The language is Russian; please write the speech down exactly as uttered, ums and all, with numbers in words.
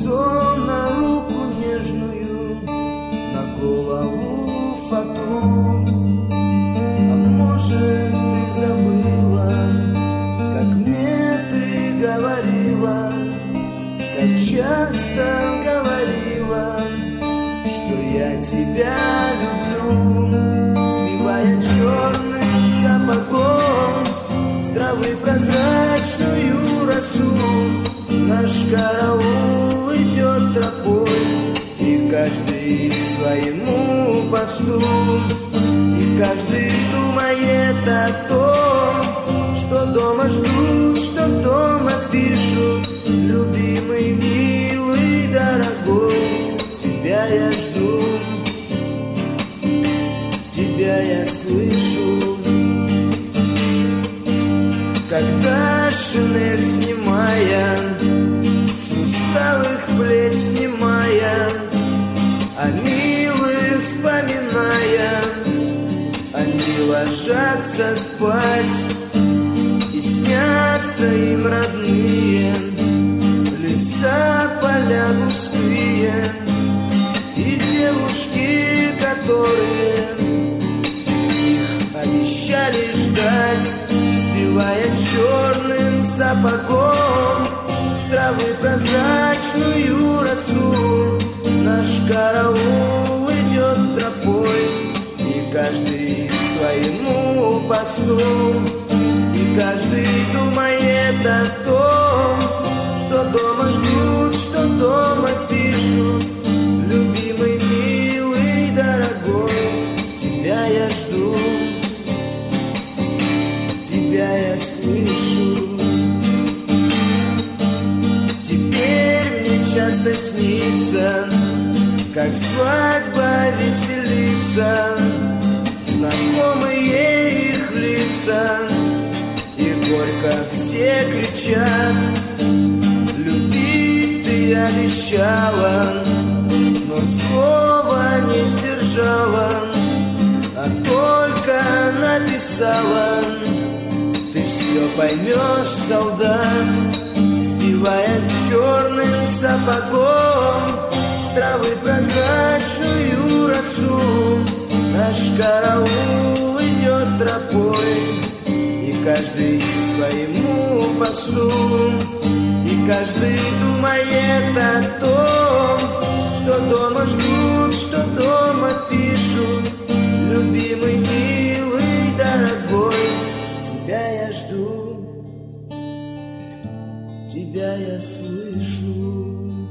кольцо на руку нежную, на голову фату. А может, ты забыла, как мне ты говорила, как часто говорила, что я тебя люблю, сбивая черным сапогом с травы прозрачную росу. Наш караул идет тропой, и каждый к своему посту, и каждый думает о том, что дома ждут, что дома пишут. Любимый, милый, дорогой, тебя я жду, тебя я слышу. Когда шинель снимая, с усталых плеч снимая, о милых вспоминая, они ложатся спать, и снятся им родные леса, поля густые, и девушки, которые их обещали ждать, сбивая черным сапогом с травы прозрачную росу. Наш караул идет тропой, и каждый к своему посту, и каждый думает о том, что дома ждут, что дома пишут. Любимый, милый, дорогой, тебя я жду, тебя я слышу. Теперь мне часто снится, как свадьба веселится, знакомые их лица, и горько все кричат. Любить ты обещала, но слова не сдержала, а только написала. Ты все поймешь, солдат, сбивая черным сапогом с травы прозрачную росу. Наш караул идет тропой, и каждый к своему посту, и каждый думает о том, что дома ждут, что дома пишут. Любимый, милый, дорогой, тебя я жду, тебя я слышу.